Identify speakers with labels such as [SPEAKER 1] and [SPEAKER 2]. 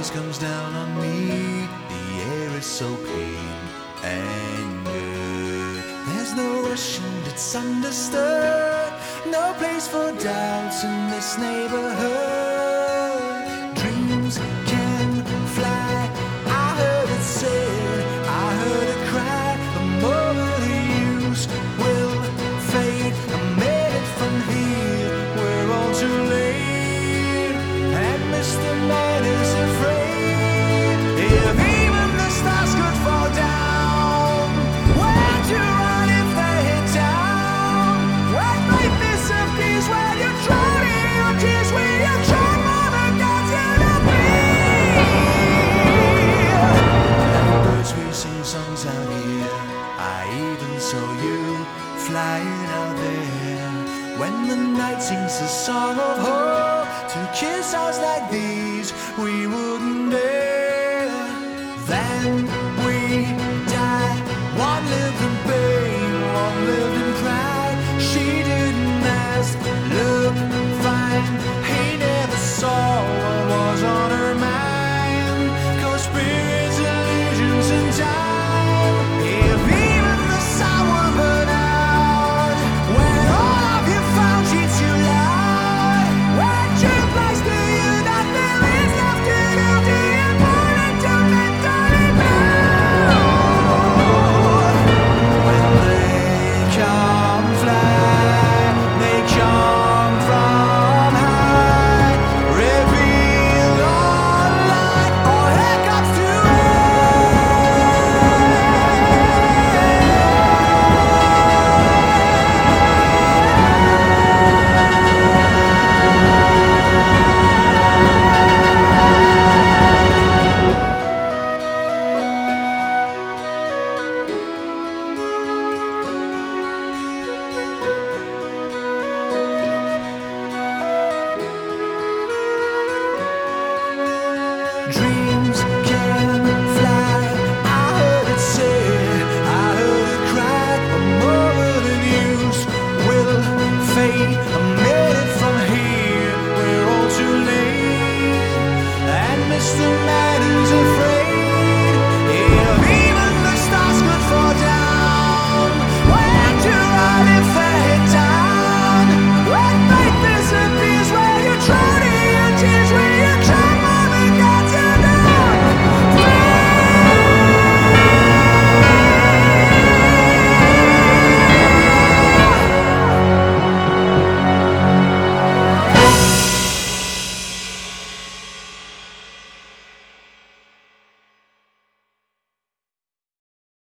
[SPEAKER 1] breeze comes down on me, the air is so clean and good. There's no rush and it's understood, no place for doubts in this neighborhood. Dreams can fly, I heard it said, I heard it cry. The moment the use will fade, I made it from here, we're all too late. And Mr. Man is afraid, if even the stars could fall down, where'd you run if they hit down? When faith disappears, when you're drowning in your tears, when you're trying for the gods you to be. And the birds we sing songs out here, I even saw you flying out there. When the night sings a song of hope, to kiss eyes like these we wouldn't dare. Then we die, one lived in pain, one lived in pride. She didn't ask, look fine, he never saw what was on her mind. Cause spirits, illusions and time, if even the sun were burn out, when all of you found you too loud, when truth lies to you that there is left to do, the important to mentally bound. When they come fly, they come from high, reveal all light, all hell comes to dreams can fly, I heard it said, I heard it cry. A moment of use will fade, I made it from here, we're all too late. And Mr. Man